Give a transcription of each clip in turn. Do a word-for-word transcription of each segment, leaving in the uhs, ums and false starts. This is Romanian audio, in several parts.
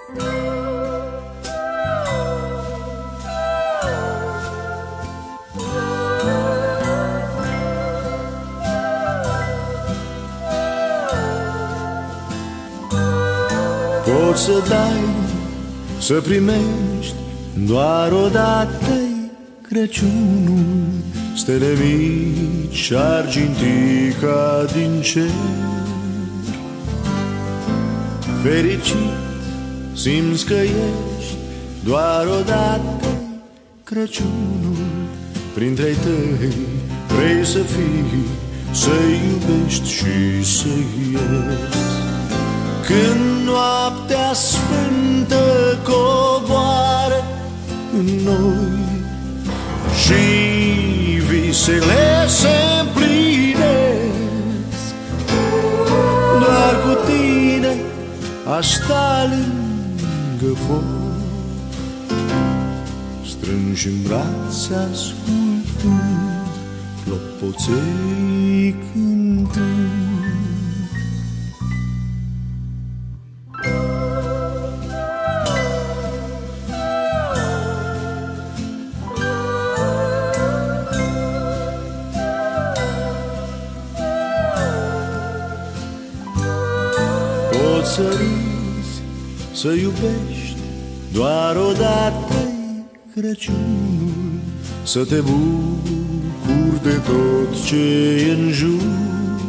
Poți să dai, să primești doar odată-i Crăciunul, stele mici, argintii ca din cer. Fericit simți că ești doar odată-i Crăciunul, printre-ai tăi vrei să fii, să-i iubești și să-i ierți. Când noaptea sfântă coboară în noi și visele se împlinesc, doar cu tine aș sta lângă foc, strânși în brațe ascultând clopoței cântând. Poți să râzi, să iubești doar odată-i Crăciunul, să te bucuri de tot ce e în jur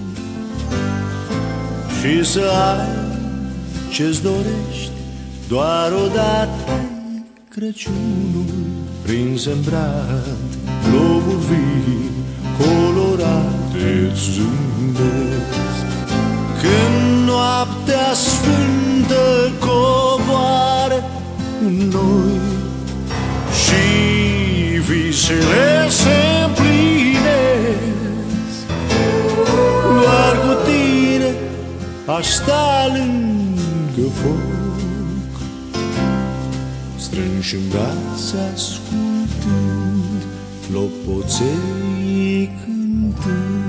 și să ai ce-ți dorești doar odată-i Crăciunul, prins-în brad globuri vii colorate-ți zâmbesc. Când noaptea sfântă coboară în noi și visele se împlinesc, doar cu tine aș sta lângă foc, strânși în brațe ascultând clopoței cântând.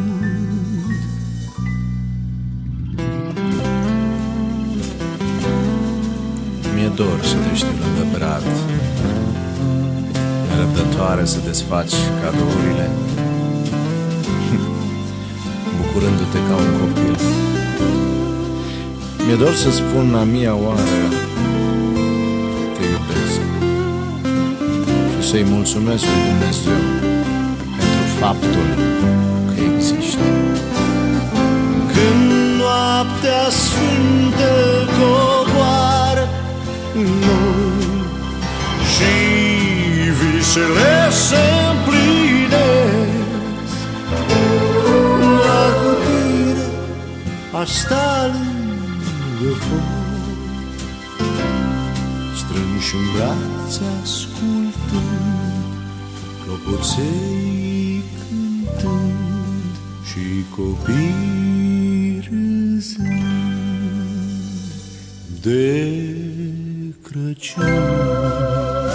Mi-e dor să te știu lângă brad, nerăbdătoare să desfaci cadourile, bucurându-te ca un copil. Mi-e dor să spun a mia oară te iubesc și să-i mulțumesc lui Dumnezeu pentru faptul că există. Când noaptea sfântă coboară în noi și visele se împlinesc, doar cu tine aș sta lângă foc, strânși în brațe ascultând clopoței cântând și copii râzând de Crăciun.